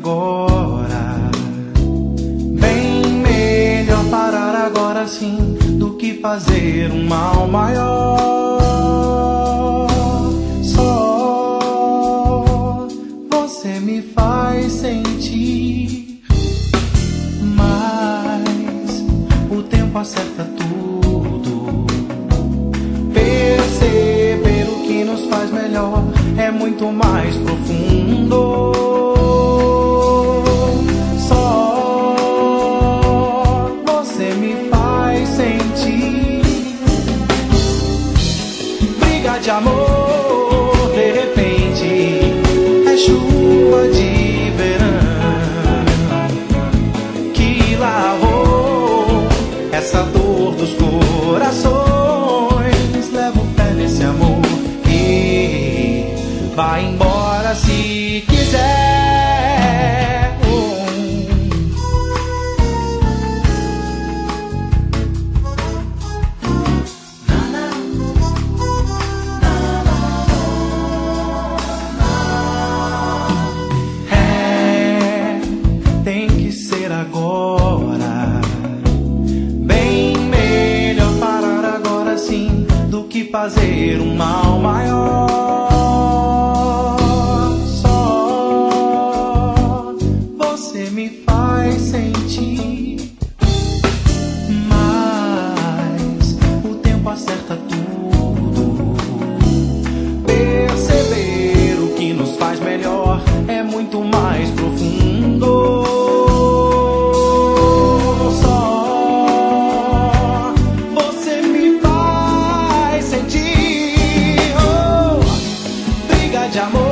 agora. Bem melhor parar agora sim do que fazer um mal maior. Só você me faz sentir, mas o tempo acerta tudo. Perceber o que nos faz melhor é muito mais profundo. Só você me faz sentir. Briga de amor, de repente é chuva de verão que lavou essa dor dos corações. Levo fé nesse amor que vai embora se quiser. É, tem que ser agora. Bem melhor parar agora sim do que fazer um mal maior. Só você me faz sentir, mas o tempo acerta tudo. Perceber o que nos faz melhor é muito mais profundo. Só você me faz sentir. Oh, briga de amor.